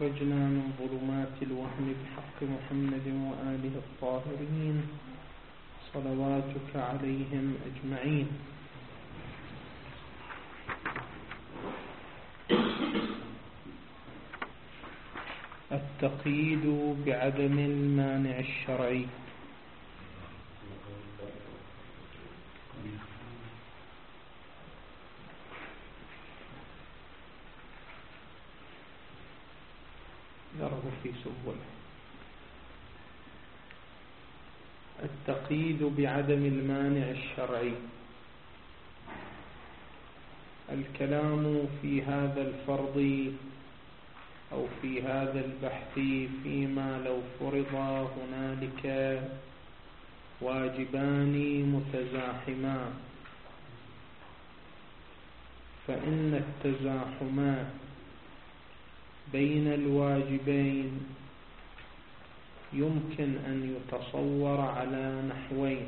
أخرجنا من ظلمات الوهم بحق محمد وآله الطاهرين صلواتك عليهم أجمعين. التقييد بعدم المانع الشرعي. ضرب في سبله. التقييد بعدم المانع الشرعي. الكلام في هذا الفرض أو في هذا البحث فيما لو فرض هنالك واجبان متزاحمان، فإن التزاحم بين الواجبين يمكن أن يتصور على نحوين.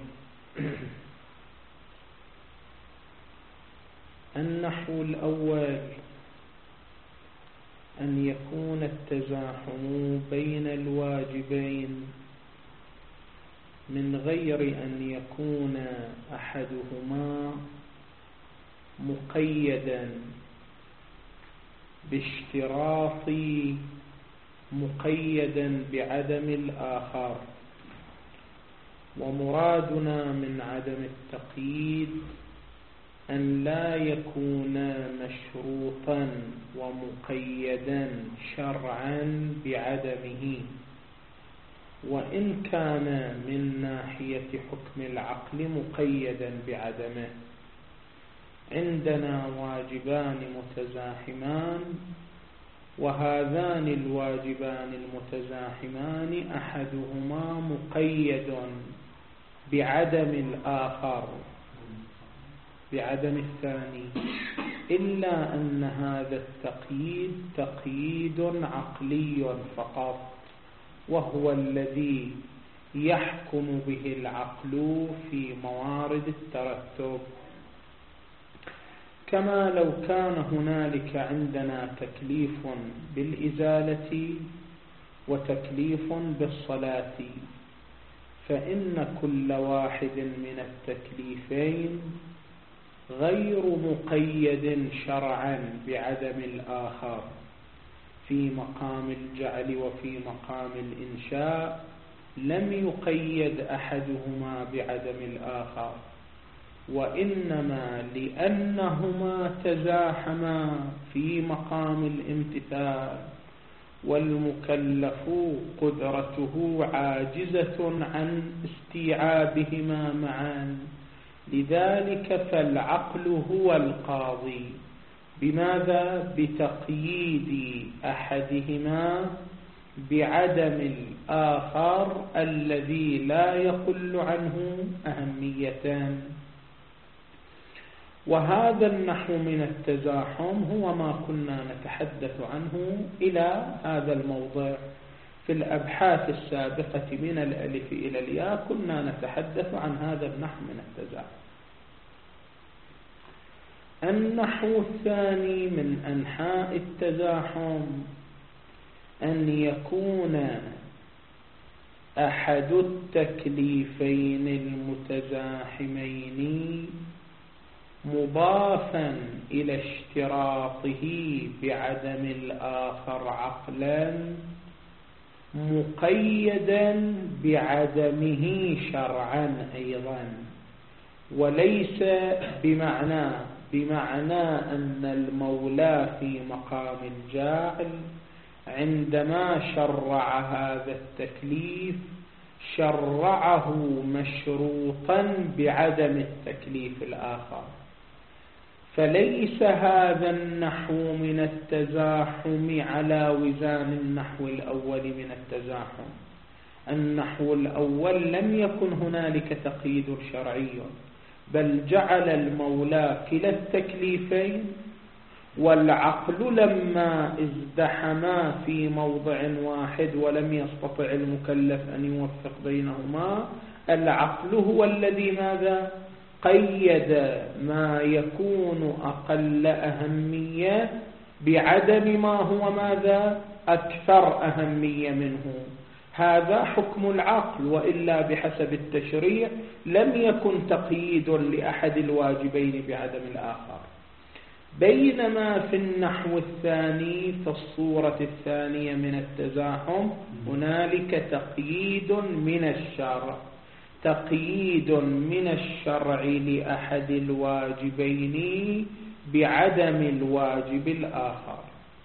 النحو الأول أن يكون التزاحم بين الواجبين من غير أن يكون أحدهما مقيدا باشتراط مقيدا بعدم الآخر. ومرادنا من عدم التقييد أن لا يكون مشروطا ومقيدا شرعا بعدمه، وإن كان من ناحية حكم العقل مقيدا بعدمه. عندنا واجبان متزاحمان، وهذان الواجبان المتزاحمان أحدهما مقيد بعدم الآخر، بعدم الثاني، إلا أن هذا التقييد تقييد عقلي فقط، وهو الذي يحكم به العقل في موارد الترتب. كما لو كان هنالك عندنا تكليف بالإزالة وتكليف بالصلاة، فإن كل واحد من التكليفين غير مقيد شرعا بعدم الآخر. في مقام الجعل وفي مقام الإنشاء لم يقيد أحدهما بعدم الآخر، وإنما لأنهما تزاحما في مقام الامتثال، والمكلف قدرته عاجزة عن استيعابهما معا، لذلك فالعقل هو القاضي. بماذا؟ بتقييد أحدهما بعدم الآخر الذي لا يقل عنه أهمية. وهذا النحو من التزاحم هو ما كنا نتحدث عنه إلى هذا الموضع. في الأبحاث السابقة من الألف إلى الياء كنا نتحدث عن هذا النحو من التزاحم. النحو الثاني من أنحاء التزاحم أن يكون أحد التكليفين المتزاحمين مضافا إلى اشتراطه بعدم الآخر عقلا، مقيدا بعدمه شرعا أيضا، وليس بمعنى أن المولى في مقام الجاعل عندما شرع هذا التكليف شرعه مشروطا بعدم التكليف الآخر. فليس هذا النحو من التزاحم على وزان النحو الأول من التزاحم. النحو الأول لم يكن هنالك تقييد شرعي، بل جعل المولى كلا التكليفين، والعقل لما ازدحما في موضع واحد ولم يستطع المكلف أن يوفق بينهما، العقل هو الذي ماذا؟ قيد ما يكون أقل أهمية بعدم ما هو ماذا؟ أكثر أهمية منه. هذا حكم العقل، وإلا بحسب التشريع لم يكن تقييد لأحد الواجبين بعدم الآخر. بينما في النحو الثاني في الصورة الثانية من التزاحم هنالك تقييد من الشرع، تقييد من الشرع لأحد الواجبين بعدم الواجب الآخر.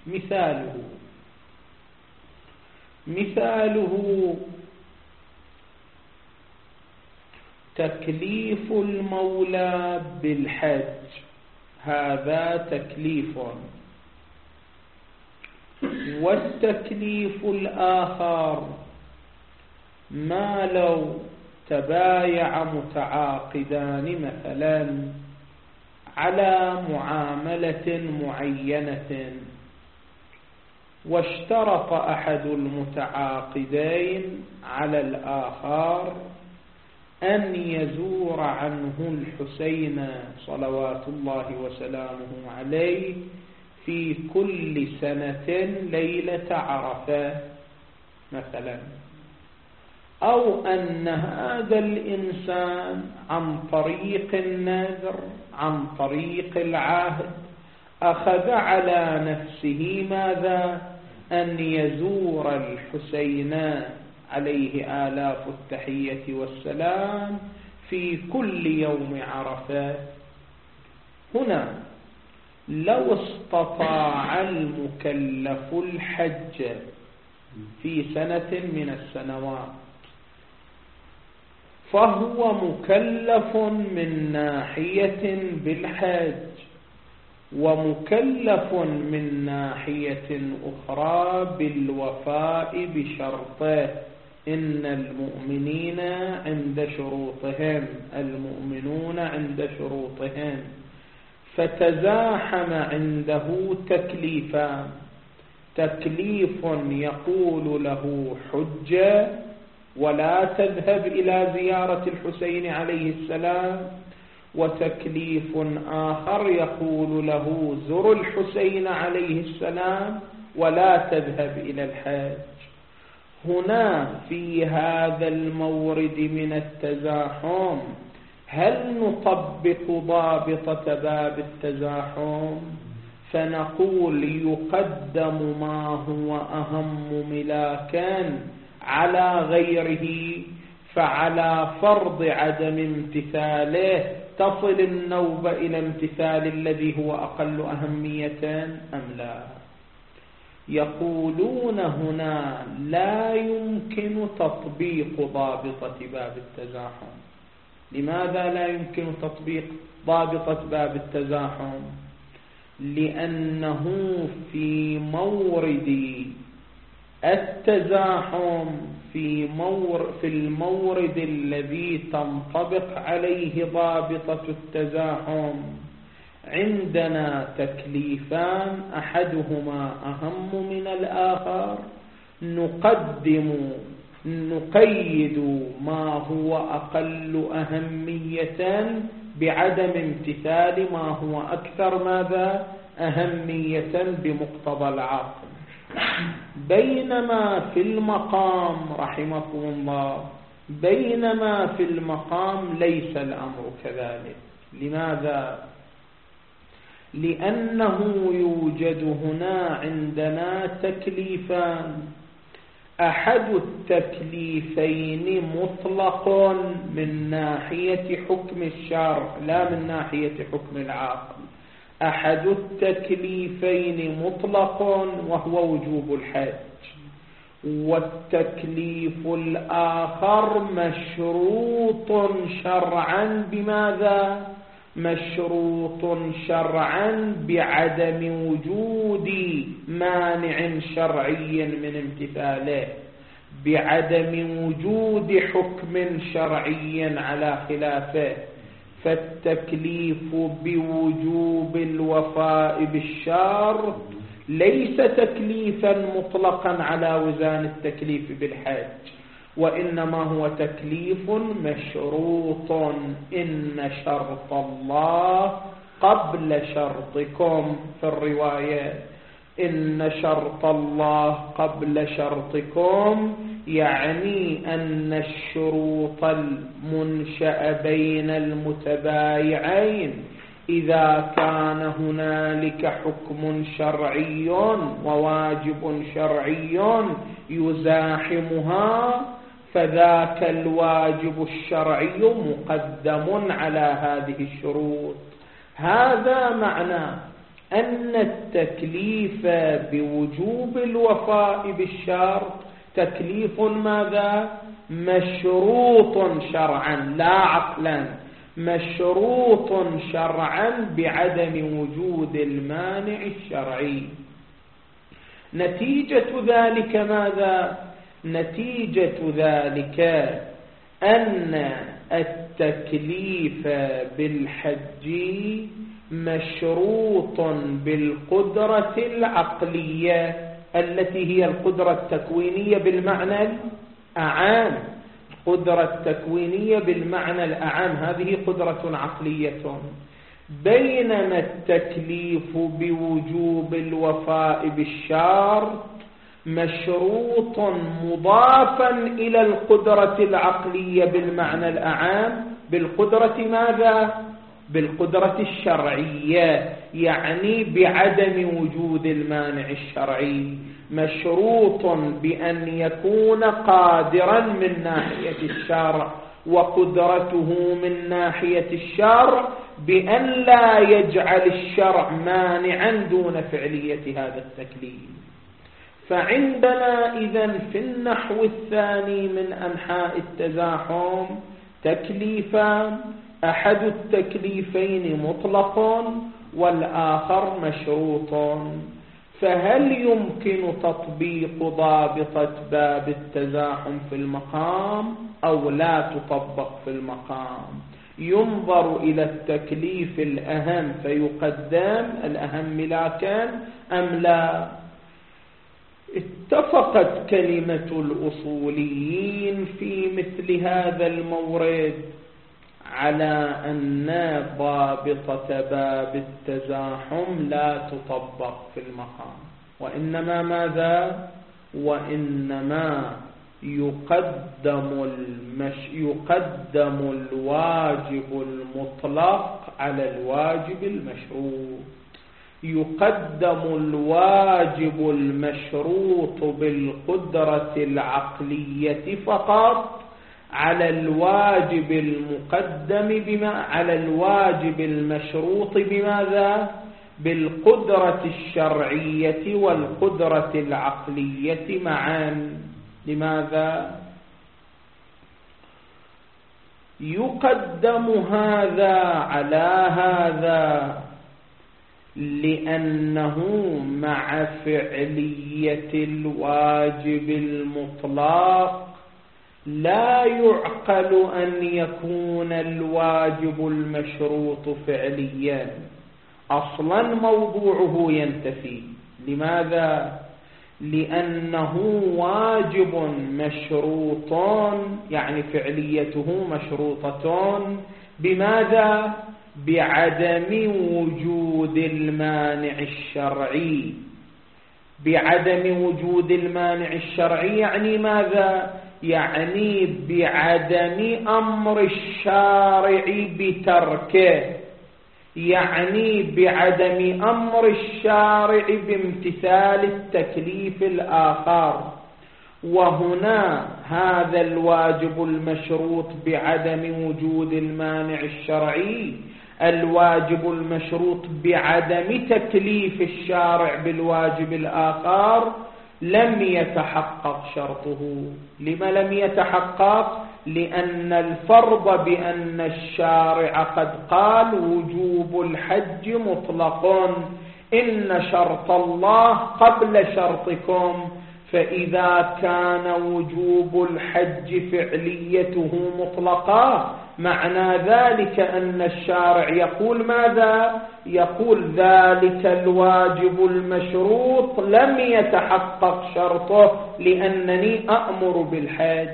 مثاله تكليف المولى بالحج، هذا تكليف. والتكليف الآخر ما لو تبايع متعاقدان مثلا على معاملة معينة، واشترط أحد المتعاقدين على الآخر أن يزور عنه الحسين صلوات الله وسلامه عليه في كل سنة ليلة عرفة مثلا، أو أن هذا الإنسان عن طريق النذر عن طريق العهد أخذ على نفسه ماذا؟ أن يزور الحسين عليه آلاف التحية والسلام في كل يوم عرفة. هنا لو استطاع المكلف الحج في سنة من السنوات فهو مكلف من ناحية بالحج، ومكلف من ناحية أخرى بالوفاء بشرطه. إن المؤمنين عند شروطهم، المؤمنون عند شروطهم. فتزاحم عنده تكليفان، تكليف يقول له حج ولا تذهب إلى زيارة الحسين عليه السلام، وتكليف آخر يقول له زر الحسين عليه السلام ولا تذهب إلى الحج. هنا في هذا المورد من التزاحم هل نطبق ضابطة باب التزاحم فنقول يقدم ما هو أهم ملاكا على غيره، فعلى فرض عدم امتثاله تصل النوبة إلى امتثال الذي هو أقل أهمية أم لا؟ يقولون هنا لا يمكن تطبيق ضابطة باب التزاحم. لماذا لا يمكن تطبيق ضابطة باب التزاحم؟ لأنه في مورد التزاحم في المورد الذي تنطبق عليه ضابطة التزاحم عندنا تكليفان أحدهما أهم من الآخر، نقيد ما هو أقل أهمية بعدم امتثال ما هو أكثر ماذا أهمية بمقتضى العقل. بينما في المقام رحمكم الله، بينما في المقام ليس الأمر كذلك. لماذا؟ لأنه يوجد هنا عندنا تكليفان، أحد التكليفين مطلق من ناحية حكم الشرع لا من ناحية حكم العقل. أحد التكليفين مطلق وهو وجوب الحج، والتكليف الآخر مشروط شرعا بماذا؟ مشروط شرعا بعدم وجود مانع شرعي من امتثاله، بعدم وجود حكم شرعي على خلافه. فالتكليف بوجوب الوفاء بالشرط ليس تكليفا مطلقا على وزان التكليف بالحج، وإنما هو تكليف مشروط. إن شرط الله قبل شرطكم في الرواية. إن شرط الله قبل شرطكم يعني أن الشروط المنشأة بين المتبايعين إذا كان هنالك حكم شرعي وواجب شرعي يزاحمها فذاك الواجب الشرعي مقدم على هذه الشروط. هذا معنى أن التكليف بوجوب الوفاء بالشرط تكليف ماذا؟ مشروط شرعا لا عقلا، مشروط شرعا بعدم وجود المانع الشرعي. نتيجة ذلك ماذا؟ نتيجة ذلك أن التكليف بالحج مشروط بالقدرة العقلية التي هي القدرة التكوينية بالمعنى الأعام. القدرة التكوينية بالمعنى الأعام هذه قدرة عقلية، بينما التكليف بوجوب الوفاء بالشرط مشروط مضافا إلى القدرة العقلية بالمعنى الأعام بالقدرة ماذا؟ بالقدرة الشرعية، يعني بعدم وجود المانع الشرعي. مشروط بأن يكون قادرا من ناحية الشرع وقدرته من ناحية الشرع بأن لا يجعل الشرع مانعا دون فعلية هذا التكليف. فعندنا إذن في النحو الثاني من أنحاء التزاحم تكليفان، أحد التكليفين مطلق والآخر مشروط. فهل يمكن تطبيق ضابطة باب التزاحم في المقام أو لا تطبق في المقام؟ ينظر إلى التكليف الأهم فيقدم الأهم لكن أم لا؟ اتفقت كلمة الأصوليين في مثل هذا المورد على أن ضابطة باب التزاحم لا تطبق في المقام، وإنما ماذا؟ وإنما يقدم الواجب المطلق على الواجب المشروط. يقدم الواجب المشروط بالقدرة العقلية فقط على الواجب المقدم على الواجب المشروط بماذا؟ بالقدرة الشرعية والقدرة العقلية معا. لماذا؟ يقدم هذا على هذا لأنه مع فعلية الواجب المطلق لا يعقل أن يكون الواجب المشروط فعليا، أصلا موضوعه ينتفي. لماذا؟ لأنه واجب مشروط، يعني فعليته مشروطة بماذا؟ بعدم وجود المانع الشرعي. بعدم وجود المانع الشرعي يعني ماذا؟ يعني بعدم أمر الشارع بتركه، يعني بعدم أمر الشارع بامتثال التكليف الآخر. وهنا هذا الواجب المشروط بعدم وجود المانع الشرعي، الواجب المشروط بعدم تكليف الشارع بالواجب الآخر لم يتحقق شرطه. لما لم يتحقق؟ لأن الفرض بأن الشارع قد قال وجوب الحج مطلق، إن شرط الله قبل شرطكم. فإذا كان وجوب الحج فعليته مطلقة معنى ذلك أن الشارع يقول ماذا؟ يقول ذلك الواجب المشروط لم يتحقق شرطه لأنني أأمر بالحج.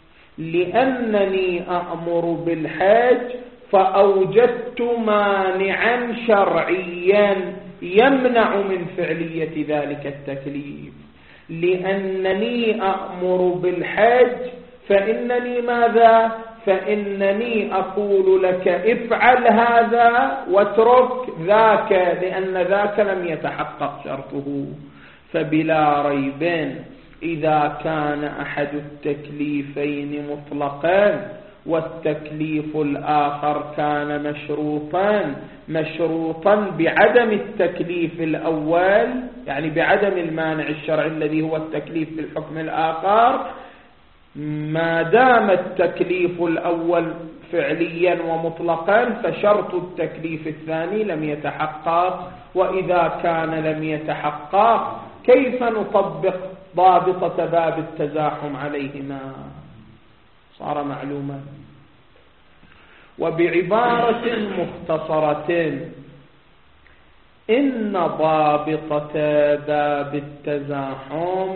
لأنني أأمر بالحج فأوجدت مانعا شرعيا يمنع من فعلية ذلك التكليف. لأنني أأمر بالحج فإنني ماذا؟ فإنني أقول لك افعل هذا واترك ذاك، لأن ذاك لم يتحقق شرطه. فبلا ريب إذا كان أحد التكليفين مطلقا والتكليف الآخر كان مشروطا بعدم التكليف الأول، يعني بعدم المانع الشرعي الذي هو التكليف بالحكم الآخر، ما دام التكليف الأول فعليا ومطلقا فشرط التكليف الثاني لم يتحقق. وإذا كان لم يتحقق كيف نطبق ضابطة باب التزاحم عليهما؟ صار معلوما. وبعبارة مختصرة إن ضابطة باب التزاحم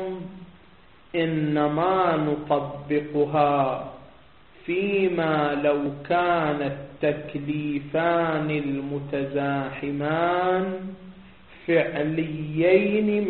إنما نطبقها فيما لو كان التكليفان المتزاحمان فعليين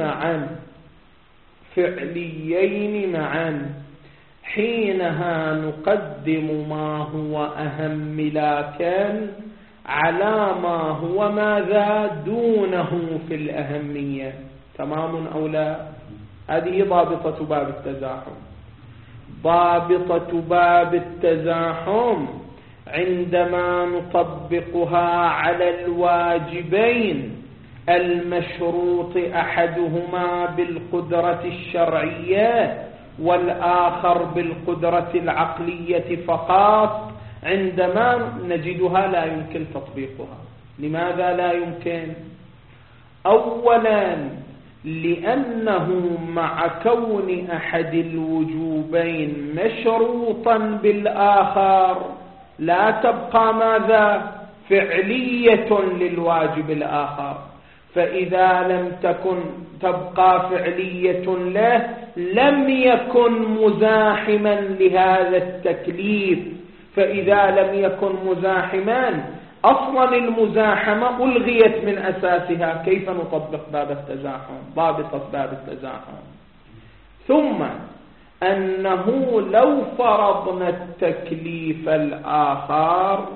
معا، حينها نقدم ما هو أهم ملاكا على ما هو ماذا دونه في الأهمية. تمام أو لا؟ هذه ضابطة باب التزاحم. ضابطة باب التزاحم عندما نطبقها على الواجبين المشروط أحدهما بالقدرة الشرعية والآخر بالقدرة العقلية فقط، عندما نجدها لا يمكن تطبيقها. لماذا لا يمكن؟ أولا لأنه مع كون أحد الوجوبين مشروطا بالآخر لا تبقى ماذا؟ فعلية للواجب الآخر. فإذا لم تكن تبقى فعلية له لم يكن مزاحما لهذا التكليف. فإذا لم يكن مزاحما أصلا المزاحمة ألغيت من أساسها. كيف نطبق باب التزاحم؟ ضابطة باب التزاحم. ثم أنه لو فرضنا التكليف الآخر،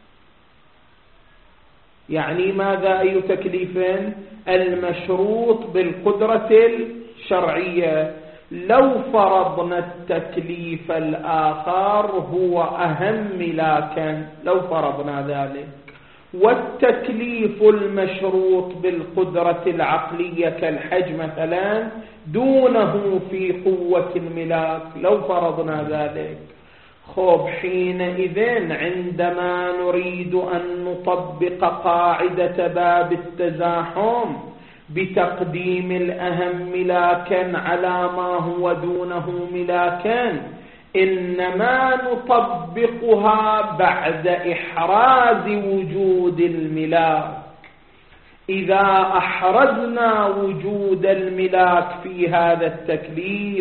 يعني ماذا؟ أي تكليف؟ المشروط بالقدرة الشرعية. لو فرضنا التكليف الآخر هو أهم ملاكا، لو فرضنا ذلك، والتكليف المشروط بالقدرة العقلية كالحج مثلا دونه في قوة الملاك، لو فرضنا ذلك، خب حينئذ عندما نريد أن نطبق قاعدة باب التزاحم بتقديم الأهم ملاكا على ما هو دونه ملاكا، إنما نطبقها بعد إحراز وجود الملاك. إذا أحرزنا وجود الملاك في هذا التكليف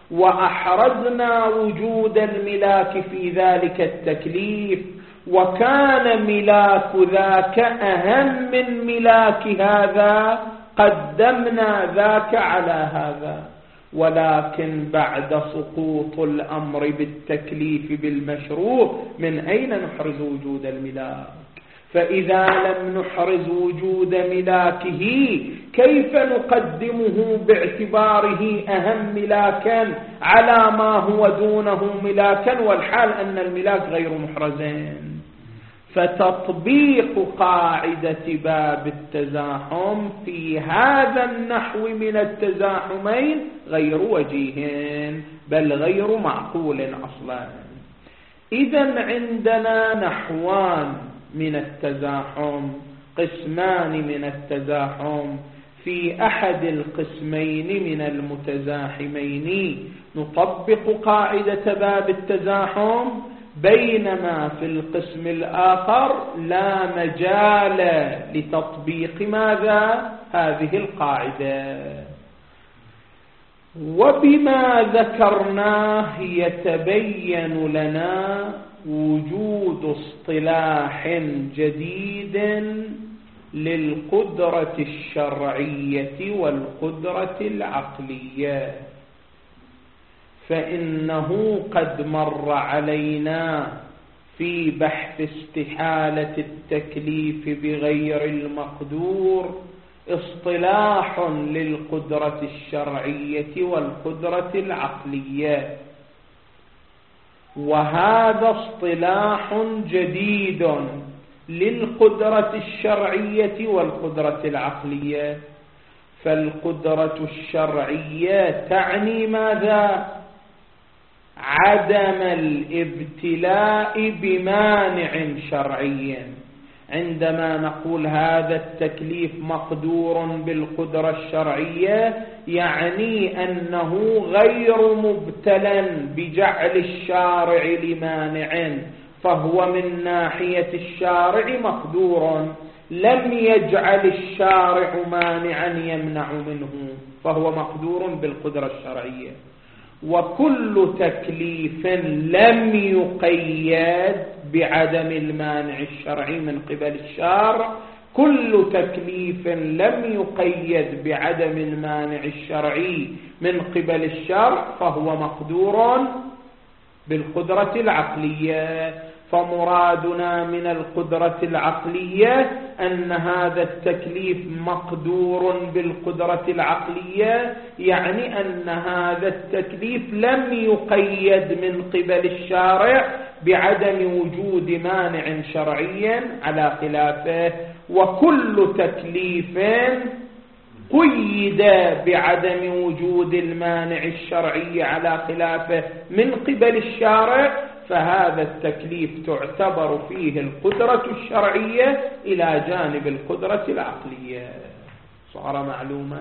وأحرزنا وجود الملاك في ذلك التكليف وكان ملاك ذاك أهم من ملاك هذا قدمنا ذاك على هذا. ولكن بعد سقوط الأمر بالتكليف بالمشروع من أين نحرز وجود الملاك؟ فإذا لم نحرز وجود ملاكه كيف نقدمه باعتباره أهم ملاكا على ما هو دونه ملاكا والحال أن الملاك غير محرزين؟ فتطبيق قاعدة باب التزاحم في هذا النحو من التزاحمين غير وجيه بل غير معقول أصلا. إذن عندنا نحوان من التزاحم، قسمان من التزاحم. في أحد القسمين من المتزاحمين نطبق قاعدة باب التزاحم، بينما في القسم الآخر لا مجال لتطبيق ماذا؟ هذه القاعدة. وبما ذكرناه يتبين لنا وجود اصطلاح جديد للقدرة الشرعية والقدرة العقلية. فإنه قد مر علينا في بحث استحالة التكليف بغير المقدور اصطلاح للقدرة الشرعية والقدرة العقلية، وهذا اصطلاح جديد للقدرة الشرعية والقدرة العقلية. فالقدرة الشرعية تعني ماذا؟ عدم الابتلاء بمانع شرعي. عندما نقول هذا التكليف مقدور بالقدرة الشرعية يعني أنه غير مبتلى بجعل الشارع لمانع، فهو من ناحية الشارع مقدور، لم يجعل الشارع مانعا يمنع منه، فهو مقدور بالقدرة الشرعية. وكل تكليف لم يقيد بعدم المانع الشرعي من قبل الشارع، كل تكليف لم يقيد بعدم المانع الشرعي من قبل الشرع فهو مقدور بالقدرة العقلية. فمرادنا من القدرة العقلية أن هذا التكليف مقدور بالقدرة العقلية، يعني أن هذا التكليف لم يقيد من قبل الشارع بعدم وجود مانع شرعي على خلافه. وكل تكليف قيد بعدم وجود المانع الشرعي على خلافه من قبل الشارع فهذا التكليف تعتبر فيه القدرة الشرعية إلى جانب القدرة العقلية. صار معلومة؟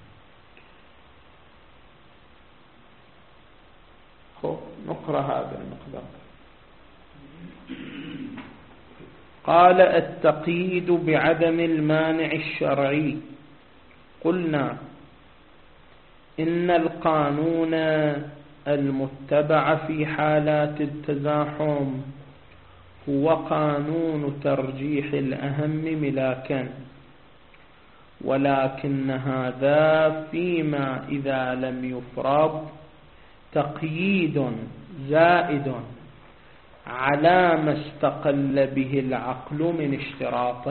نقرأ هذا المقدار. قال التقييد بعدم المانع الشرعي. قلنا إن القانون المتبع في حالات التزاحم هو قانون ترجيح الأهم ملاكا، ولكن هذا فيما إذا لم يفرض تقييد زائد على ما استقل به العقل من اشتراط.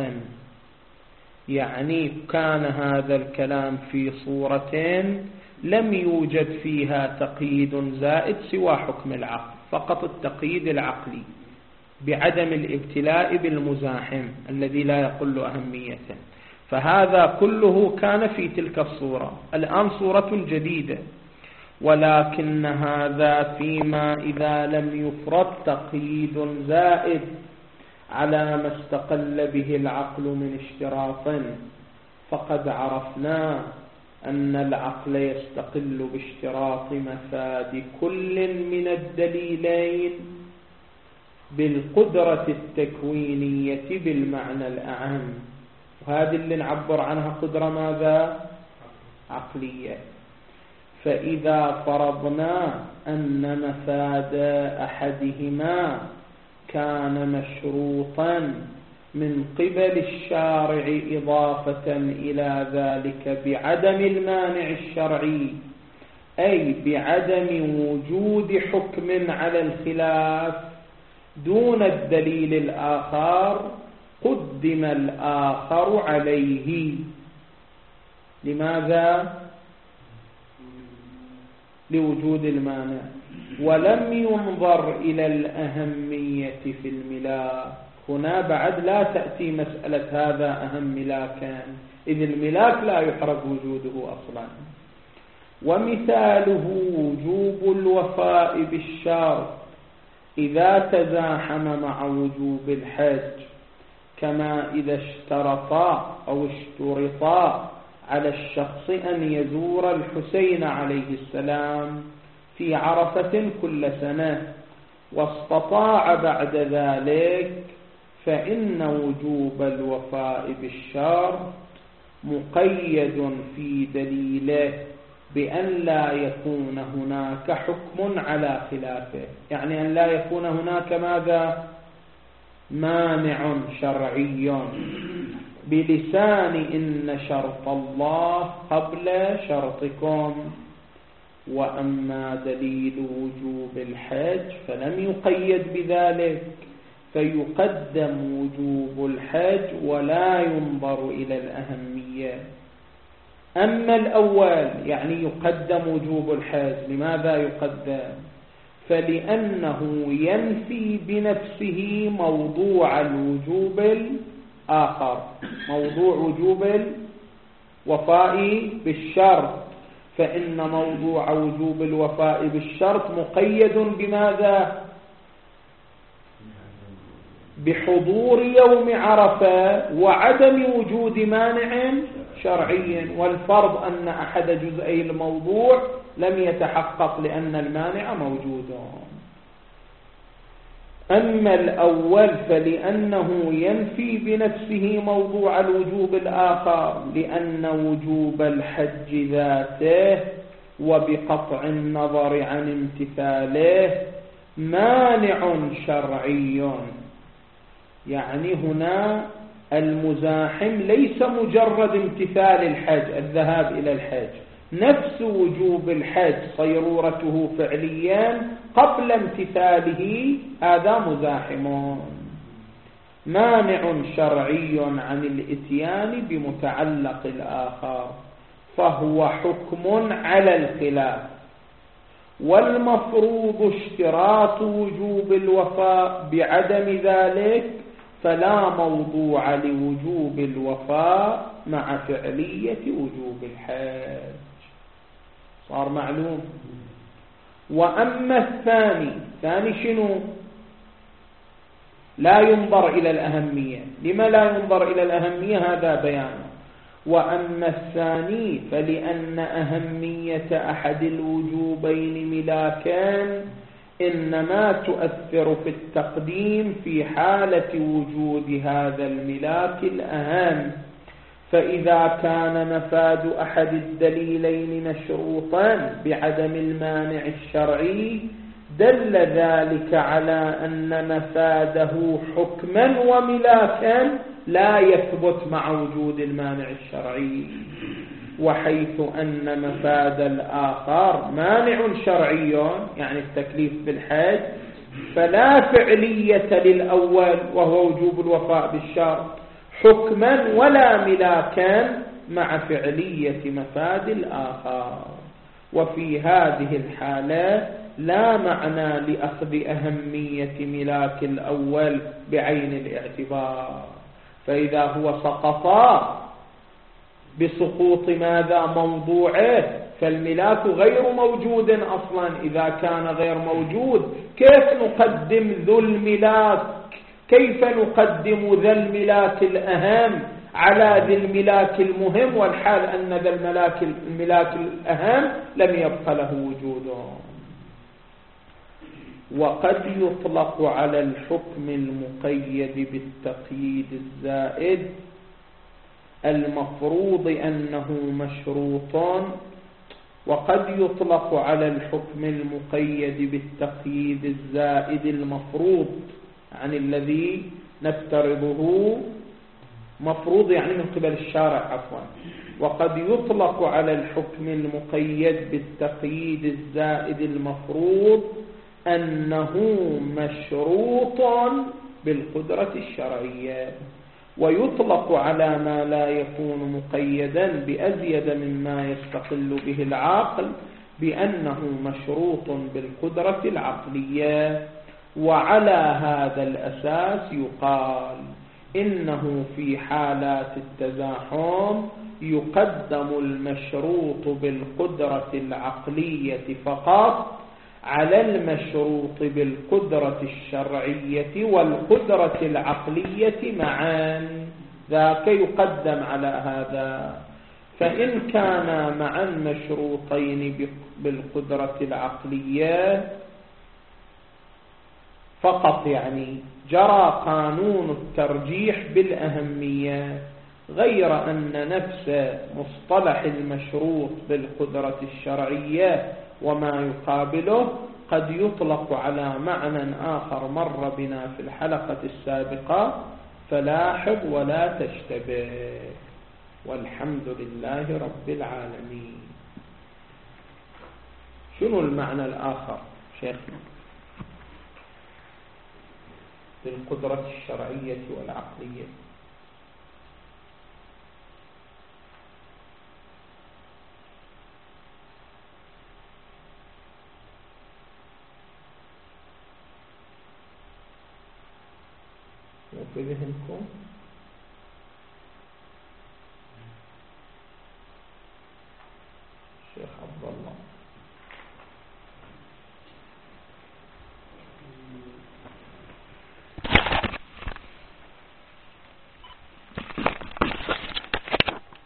يعني كان هذا الكلام في صورتين لم يوجد فيها تقييد زائد سوى حكم العقل، فقط التقييد العقلي بعدم الابتلاء بالمزاحم الذي لا يقل أهمية، فهذا كله كان في تلك الصورة. الآن صورة جديدة، ولكن هذا فيما إذا لم يفرض تقييد زائد على ما استقل به العقل من اشتراط. فقد عرفنا أن العقل يستقل باشتراط مفاد كل من الدليلين بالقدرة التكوينية بالمعنى الأعم، وهذه اللي نعبر عنها قدرة ماذا؟ عقلية. فإذا فرضنا أن مفاد أحدهما كان مشروطا من قبل الشارع إضافة إلى ذلك بعدم المانع الشرعي، أي بعدم وجود حكم على الخلاف دون الدليل الآخر، قدم الآخر عليه. لماذا؟ لوجود المانع، ولم ينظر إلى الأهمية في الملاك. هنا بعد لا تأتي مسألة هذا أهم ملاكا، إذ الملاك لا يحرز وجوده أصلا. ومثاله وجوب الوفاء بالشرط إذا تزاحم مع وجوب الحج، كما إذا اشترطا أو اشترطا على الشخص أن يزور الحسين عليه السلام في عرفة كل سنة واستطاع بعد ذلك، فإن وجوب الوفاء بالشرط مقيد في دليله بأن لا يكون هناك حكم على خلافه، يعني أن لا يكون هناك ماذا؟ مانع شرعي بلسان إن شرط الله قبل شرطكم. وأما دليل وجوب الحج فلم يقيد بذلك، فيقدم وجوب الحج ولا ينظر إلى الأهمية. أما الأول يعني يقدم وجوب الحج، لماذا يقدم؟ فلأنه ينفي بنفسه موضوع الوجوب الآخر، موضوع وجوب الوفاء بالشرط، فإن موضوع وجوب الوفاء بالشرط مقيد بماذا؟ بحضور يوم عرفة وعدم وجود مانع شرعي، والفرض أن أحد جزئي الموضوع لم يتحقق لأن المانع موجود. أما الأول فلأنه ينفي بنفسه موضوع الوجوب الآخر، لأن وجوب الحج ذاته وبقطع النظر عن امتثاله مانع شرعي. يعني هنا المزاحم ليس مجرد امتثال الحج، الذهاب إلى الحج، نفس وجوب الحج صيرورته فعليا قبل امتثاله، هذا مزاحم مانع شرعي عن الاتيان بمتعلق الآخر، فهو حكم على الخلاف. والمفروض اشتراط وجوب الوفاء بعدم ذلك، فلا موضوع لوجوب الوفاء مع فعلية وجوب الحج. صار معلوم؟ وأما الثاني شنو؟ لا ينظر إلى الأهمية. لما لا ينظر إلى الأهمية؟ هذا بيانه. وأما الثاني فلأن أهمية أحد الوجوبين ملاكان إنما تؤثر في التقديم في حالة وجود هذا الملاك الأهم، فإذا كان مفاد أحد الدليلين مشروطا بعدم المانع الشرعي دل ذلك على أن مفاده حكما وملاكا لا يثبت مع وجود المانع الشرعي، وحيث أن مفاد الآخر مانع شرعي يعني التكليف بالحج، فلا فعلية للأول وهو وجوب الوفاء بالشرط حكما ولا ملاكا مع فعلية مفاد الآخر. وفي هذه الحالة لا معنى لأخذ أهمية ملاك الأول بعين الاعتبار، فإذا هو سقط بسقوط ماذا؟ موضوعه، فالملاك غير موجود أصلا. إذا كان غير موجود كيف نقدم ذو الملاك؟ كيف نقدم ذا الملاك الأهم على ذي الملاك المهم، والحال أن ذا الملاك الأهم لم يبق له وجود؟ وقد يطلق على الحكم المقيد بالتقييد الزائد المفروض أنه مشروط، وقد يطلق على الحكم المقيد بالتقييد الزائد المفروض، يعني الذي نفترضه مفروض يعني من قبل الشارع عفوا. وقد يطلق على الحكم المقيد بالتقييد الزائد المفروض أنه مشروط بالقدرة الشرعية، ويطلق على ما لا يكون مقيدا بأزيد مما يستقل به العقل بأنه مشروط بالقدرة العقلية. وعلى هذا الأساس يقال إنه في حالات التزاحم يقدم المشروط بالقدرة العقلية فقط على المشروط بالقدرة الشرعية والقدرة العقلية معا، ذاك يقدم على هذا. فإن كان معا مشروطين بالقدرة العقلية فقط يعني جرى قانون الترجيح بالأهمية، غير أن نفس مصطلح المشروط بالقدرة الشرعية وما يقابله قد يطلق على معنى آخر مر بنا في الحلقة السابقة، فلاحظ ولا تشتبه. والحمد لله رب العالمين. شنو المعنى الآخر شيخنا للقدرة الشرعية والعقلية؟ في ذهنكم؟ الشيخ عبد الله.